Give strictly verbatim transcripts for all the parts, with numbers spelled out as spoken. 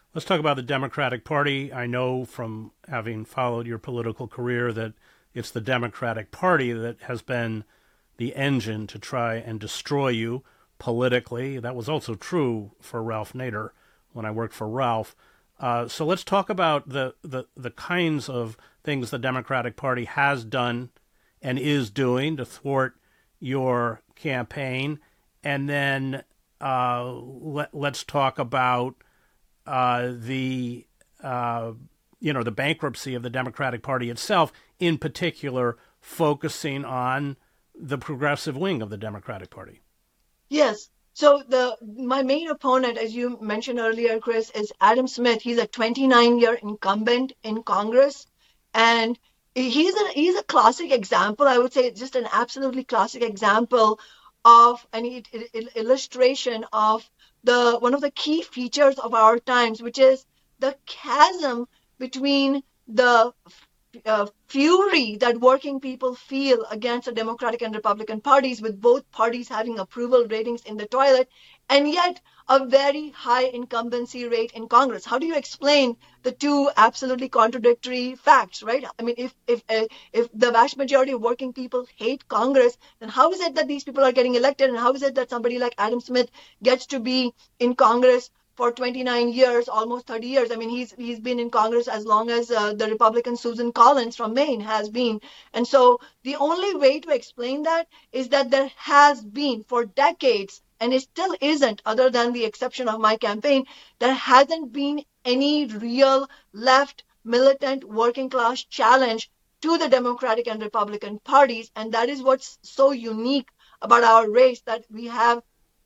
Let's talk about the Democratic Party. I know from having followed your political career that it's the Democratic Party that has been the engine to try and destroy you politically. That was also true for Ralph Nader when I worked for Ralph. Uh, so let's talk about the, the, the kinds of things the Democratic Party has done and is doing to thwart your campaign. And then uh, let, let's talk about uh, the uh, you know the bankruptcy of the Democratic Party itself, in particular focusing on the progressive wing of the Democratic Party. Yes. So the my main opponent, as you mentioned earlier, Chris, is Adam Smith. He's a twenty-nine-year incumbent in Congress, and he's a he's a classic example. I would say just an absolutely classic example of an illustration of the one of the key features of our times, which is the chasm between the uh, fury that working people feel against the Democratic and Republican parties, with both parties having approval ratings in the toilet, and yet a very high incumbency rate in Congress. How do you explain the two absolutely contradictory facts, right? I mean, if if uh, if the vast majority of working people hate Congress, then how is it that these people are getting elected, and how is it that somebody like Adam Smith gets to be in Congress for twenty-nine years, almost thirty years? I mean, he's he's been in Congress as long as uh, the Republican Susan Collins from Maine has been. And so the only way to explain that is that there has been for decades, and it still isn't, other than the exception of my campaign, there hasn't been any real left militant working class challenge to the Democratic and Republican parties. And that is what's so unique about our race, that we have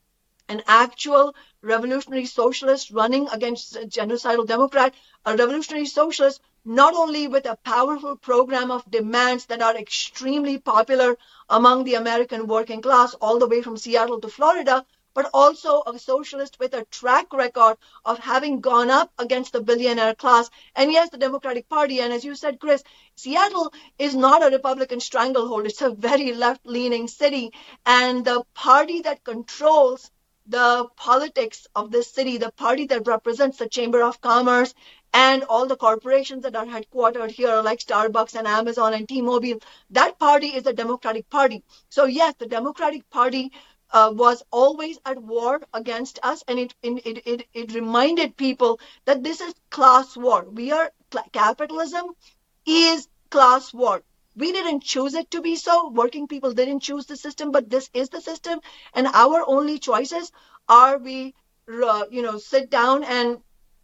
an actual revolutionary socialist running against a genocidal Democrat, a revolutionary socialist not only with a powerful program of demands that are extremely popular among the American working class, all the way from Seattle to Florida, but also a socialist with a track record of having gone up against the billionaire class. And yes, the Democratic Party, and as you said, Chris, Seattle is not a Republican stranglehold. It's a very left-leaning city. And the party that controls the politics of this city, the party that represents the Chamber of Commerce and all the corporations that are headquartered here, like Starbucks and Amazon and T-Mobile, that party is the Democratic Party. So yes, the Democratic Party uh, was always at war against us, and it, it it it reminded people that this is class war. We are capitalism is class war. We didn't choose it to be so. Working people didn't choose the system, but this is the system. And our only choices are we, uh, you know, sit down and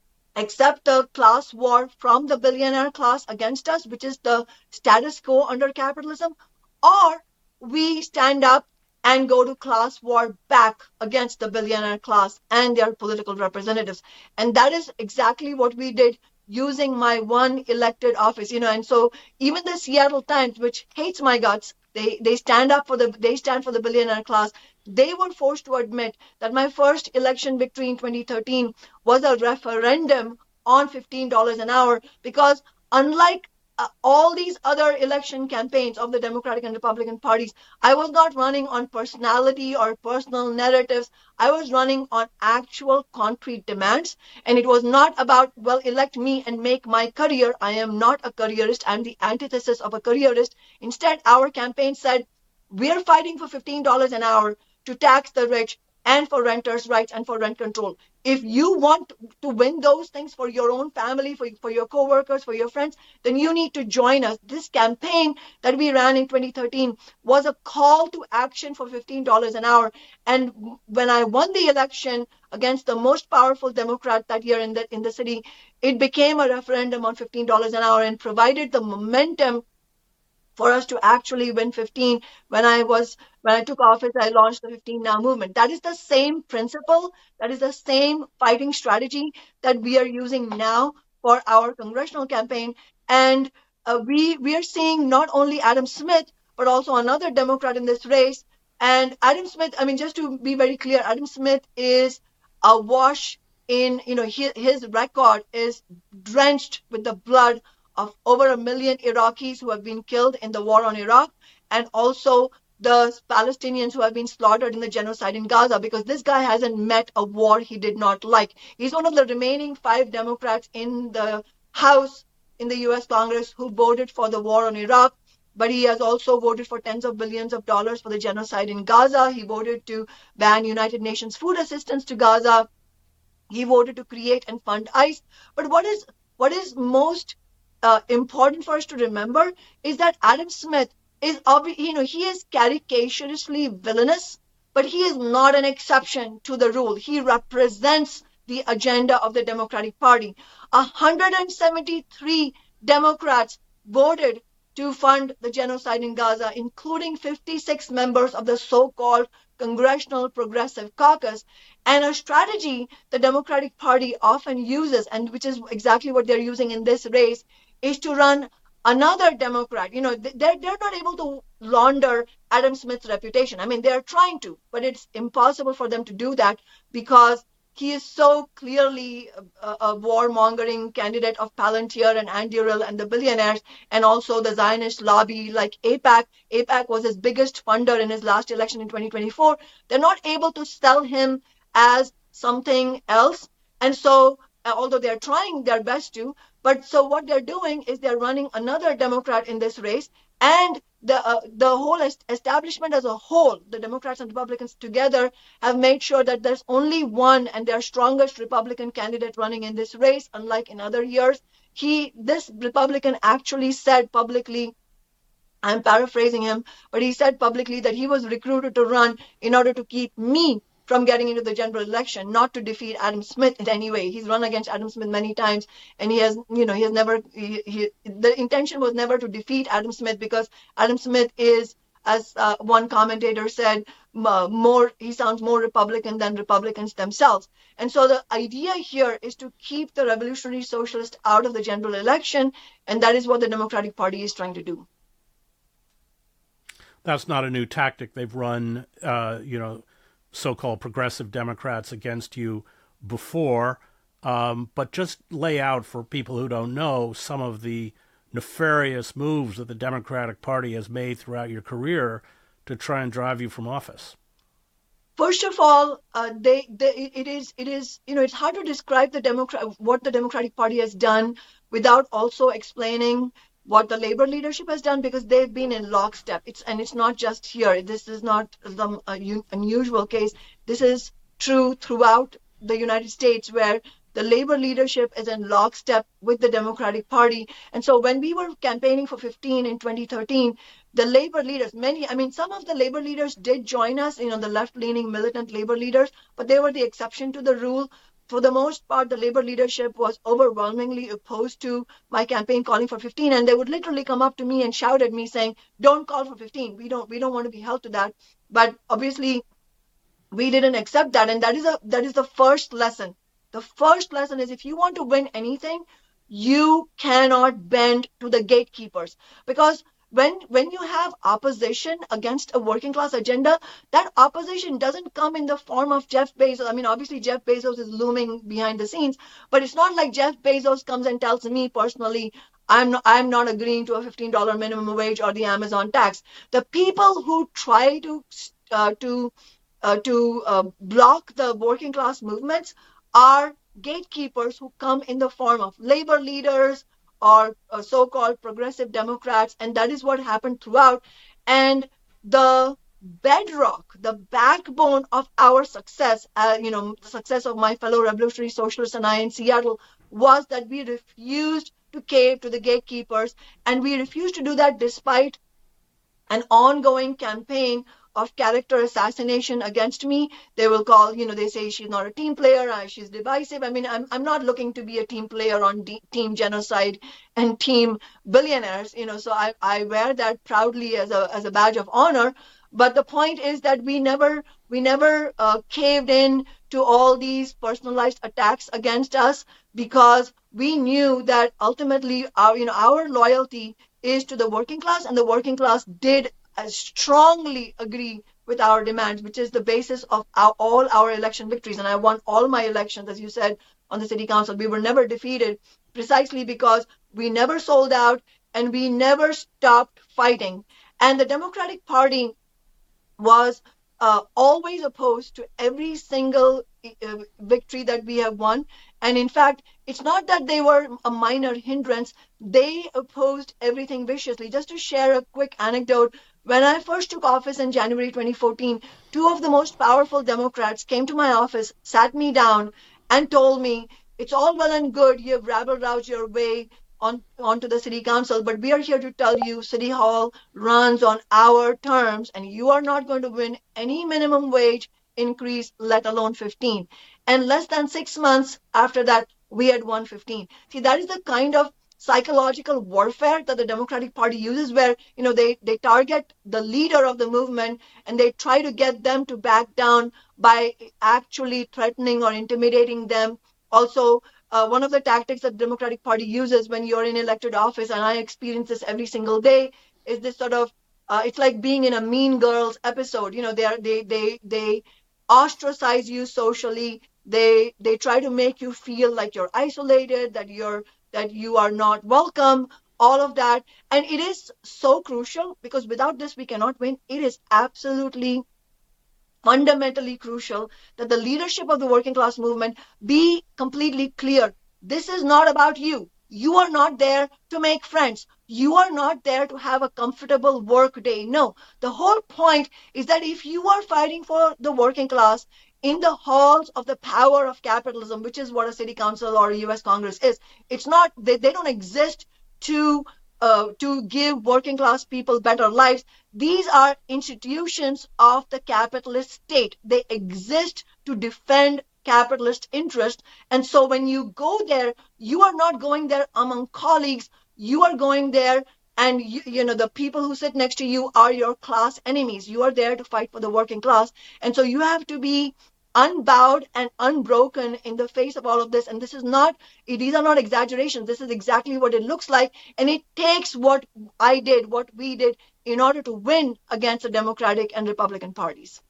accept the class war from the billionaire class against us, which is the status quo under capitalism, or we stand up and go to class war back against the billionaire class and their political representatives. And that is exactly what we did using my one elected office, you know. And so even the Seattle Times, which hates my guts, they they stand up for the they stand for the billionaire class. They were forced to admit that my first election victory in twenty thirteen was a referendum on fifteen dollars an hour, because unlike uh, all these other election campaigns of the Democratic and Republican parties, I was not running on personality or personal narratives. I was running on actual concrete demands. And it was not about, well, elect me and make my career. I am not a careerist. I'm the antithesis of a careerist. Instead, our campaign said, we're fighting for fifteen dollars an hour to tax the rich and for renters' rights and for rent control. If you want to win those things for your own family, for, for your coworkers, for your friends, then you need to join us. This campaign that we ran in twenty thirteen was a call to action for fifteen dollars an hour. And when I won the election against the most powerful Democrat that year in the, in the city, it became a referendum on fifteen dollars an hour and provided the momentum for us to actually win fifteen. When I was when I took office, I launched the fifteen Now movement. That is the same principle. That is the same fighting strategy that we are using now for our congressional campaign. And uh, we we are seeing not only Adam Smith, but also another Democrat in this race. And Adam Smith, I mean, just to be very clear, Adam Smith is awash in, you know, his, his record is drenched with the blood of over a million Iraqis who have been killed in the war on Iraq, and also the Palestinians who have been slaughtered in the genocide in Gaza, because this guy hasn't met a war he did not like. He's one of the remaining five Democrats in the House in the U S Congress who voted for the war on Iraq, but he has also voted for tens of billions of dollars for the genocide in Gaza. He voted to ban United Nations food assistance to Gaza. He voted to create and fund ICE. But what is what is most uh, important for us to remember is that Adam Smith is, you know, he is caricaturously villainous, but he is not an exception to the rule. He represents the agenda of the Democratic Party. one hundred seventy-three Democrats voted to fund the genocide in Gaza, including fifty-six members of the so-called Congressional Progressive Caucus. And a strategy the Democratic Party often uses, and which is exactly what they're using in this race, is to run another Democrat. You know, they're, they're not able to launder Adam Smith's reputation. I mean, they're trying to, but it's impossible for them to do that because he is so clearly a, a warmongering candidate of Palantir and Anduril and the billionaires, and also the Zionist lobby like AIPAC. AIPAC was his biggest funder in his last election in twenty twenty-four. They're not able to sell him as something else. And so, uh, although they're trying their best to, but so what they're doing is they're running another Democrat in this race, and the uh, the whole est- establishment as a whole, the Democrats and Republicans together, have made sure that there's only one and their strongest Republican candidate running in this race, unlike in other years. He, this Republican actually said publicly, I'm paraphrasing him, but he said publicly that he was recruited to run in order to keep me from getting into the general election, not to defeat Adam Smith in any way. He's run against Adam Smith many times, and he has, you know, he has never, he, he, the intention was never to defeat Adam Smith, because Adam Smith is, as uh, one commentator said, uh, more, he sounds more Republican than Republicans themselves. And so the idea here is to keep the revolutionary socialist out of the general election, and that is what the Democratic Party is trying to do. That's not a new tactic. They've run, uh, you know, so-called progressive Democrats against you before, um, but just lay out for people who don't know some of the nefarious moves that the Democratic Party has made throughout your career to try and drive you from office. First of all, uh, they, they, it is, it is, you know, it's hard to describe the Democrat, what the Democratic Party has done without also explaining what the labor leadership has done, because they've been in lockstep. It's and it's not just here. This is not some uh, unusual case. This is true throughout the United States, where the labor leadership is in lockstep with the Democratic Party. And so when we were campaigning for fifteen in twenty thirteen, the labor leaders, many, I mean, some of the labor leaders did join us, you know, the left-leaning militant labor leaders, but they were the exception to the rule. For the most part, the labor leadership was overwhelmingly opposed to my campaign calling for fifteen, and they would literally come up to me and shout at me saying, "Don't call for fifteen. We don't, we don't want to be held to that." But obviously, we didn't accept that, and that is a that is the first lesson. The first lesson is, if you want to win anything, you cannot bend to the gatekeepers, because When when you have opposition against a working class agenda, that opposition doesn't come in the form of Jeff Bezos. I mean, obviously Jeff Bezos is looming behind the scenes, but it's not like Jeff Bezos comes and tells me personally, I'm not, I'm not agreeing to a fifteen dollars minimum wage or the Amazon tax. The people who try to uh, to uh, to uh, block the working class movements are gatekeepers who come in the form of labor leaders or uh, so-called progressive Democrats, and that is what happened throughout. And the bedrock, the backbone of our success, uh, you know, the success of my fellow revolutionary socialists and I in Seattle, was that we refused to cave to the gatekeepers, and we refused to do that despite an ongoing campaign of character assassination against me. They will call, you know, they say she's not a team player, she's divisive. I mean, I'm I'm not looking to be a team player on de- team genocide and team billionaires, you know, so I, I wear that proudly as a as a badge of honor. But the point is that we never we never uh, caved in to all these personalized attacks against us, because we knew that ultimately our you know our loyalty is to the working class, and the working class did strongly agree with our demands, which is the basis of our, all our election victories. And I won all my elections, as you said, on the city council. We were never defeated, precisely because we never sold out and we never stopped fighting. And the Democratic Party was uh, always opposed to every single uh, victory that we have won. And in fact, it's not that they were a minor hindrance, they opposed everything viciously. Just to share a quick anecdote, when I first took office in January twenty fourteen, two of the most powerful Democrats came to my office, sat me down, and told me, it's all well and good, you have rabble roused your way on onto the city council, but we are here to tell you City Hall runs on our terms and you are not going to win any minimum wage increase, let alone fifteen. And less than six months after that, we had won fifteen. See, that is the kind of psychological warfare that the Democratic Party uses, where you know they they target the leader of the movement and they try to get them to back down by actually threatening or intimidating them. Also, uh, one of the tactics that the Democratic Party uses when you're in elected office, and I experience this every single day, is this sort of uh, it's like being in a Mean Girls episode. You know, they are they they they ostracize you socially. They they try to make you feel like you're isolated, that you're that you are not welcome, all of that. And it is so crucial because without this we cannot win. It is absolutely fundamentally crucial that the leadership of the working class movement be completely clear. This is not about you. You are not there to make friends. You are not there to have a comfortable work day. No, the whole point is that if you are fighting for the working class in the halls of the power of capitalism, which is what a city council or a U S Congress is, it's not, they, they don't exist to uh, to give working class people better lives. These are institutions of the capitalist state. They exist to defend capitalist interest. And so when you go there, you are not going there among colleagues. You are going there and you, you know the people who sit next to you are your class enemies. You are there to fight for the working class. And so you have to be unbowed and unbroken in the face of all of this. And this is not, these are not exaggerations. This is exactly what it looks like. And it takes what I did, what we did, in order to win against the Democratic and Republican parties.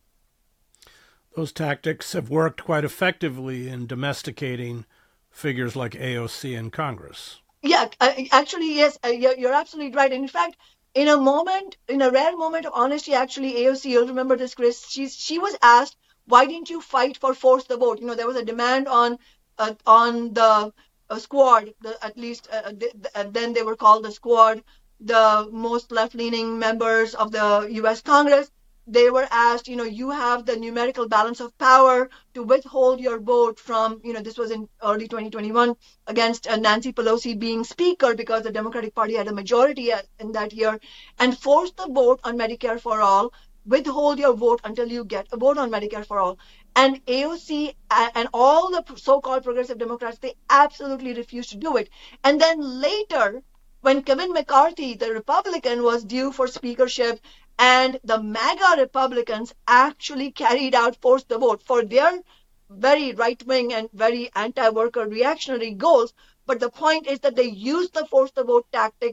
Those tactics have worked quite effectively in domesticating figures like A O C in Congress. Yeah, actually, yes, you're, you're absolutely right. And in fact, in a moment, in a rare moment of honesty, actually, A O C, you'll remember this, Chris, she's, she was asked, why didn't you fight for force the vote? You know, there was a demand on uh, on the uh, squad, the, at least uh, the, the, then they were called the squad, the most left-leaning members of the U S Congress. They were asked, you know, you have the numerical balance of power to withhold your vote from, you know, this was in early twenty twenty-one against uh, Nancy Pelosi being speaker because the Democratic Party had a majority in that year, and force the vote on Medicare for all. Withhold your vote until you get a vote on Medicare for all. And A O C and all the so-called progressive Democrats, they absolutely refused to do it. And then later, when Kevin McCarthy, the Republican, was due for speakership, and the MAGA Republicans actually carried out force the vote for their very right-wing and very anti-worker reactionary goals. But the point is that they used the force the vote tactic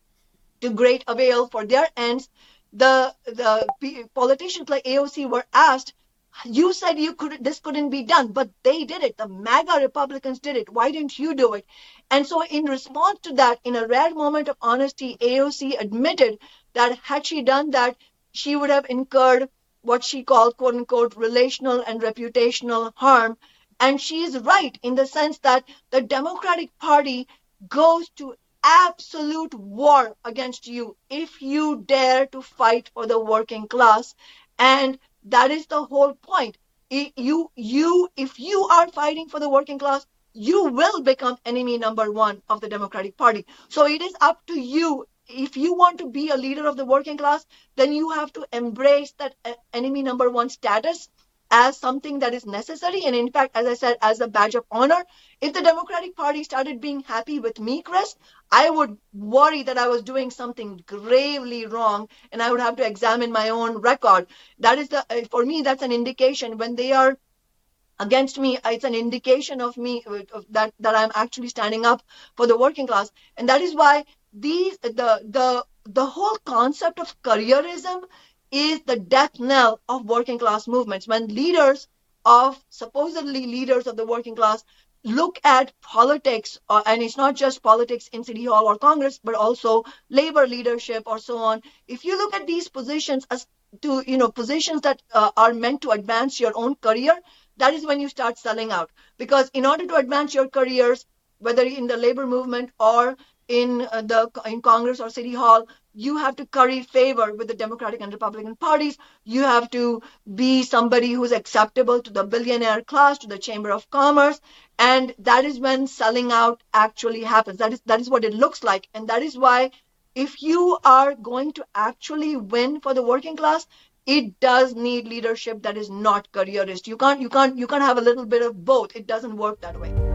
to great avail for their ends. The the politicians like A O C were asked, you said you could this couldn't be done, but they did it. The MAGA Republicans did it. Why didn't you do it? And so in response to that, in a rare moment of honesty, A O C admitted that had she done that, she would have incurred what she called, quote unquote, relational and reputational harm. And she is right in the sense that the Democratic Party goes to absolute war against you if you dare to fight for the working class. And that is the whole point. You, you, if you are fighting for the working class, you will become enemy number one of the Democratic Party. So it is up to you. If you want to be a leader of the working class, then you have to embrace that enemy number one status as something that is necessary. And in fact, as I said, as a badge of honor, if the Democratic Party started being happy with me, Chris, I would worry that I was doing something gravely wrong and I would have to examine my own record. That is the, for me, that's an indication when they are against me, it's an indication of me of that, that I'm actually standing up for the working class. And that is why these, the, the, the whole concept of careerism is the death knell of working class movements. When leaders of, supposedly leaders of the working class, look at politics, uh, and it's not just politics in City Hall or Congress, but also labor leadership or so on. If you look at these positions as to you know positions that uh, are meant to advance your own career, that is when you start selling out. Because in order to advance your careers, whether in the labor movement or in uh, the in Congress or City Hall, you have to curry favor with the Democratic and Republican parties. You have to be somebody who's acceptable to the billionaire class, to the Chamber of Commerce, and that is when selling out actually happens. That is that is what it looks like, and that is why if you are going to actually win for the working class, it does need leadership that is not careerist. You can't you can't you can't have a little bit of both. It doesn't work that way.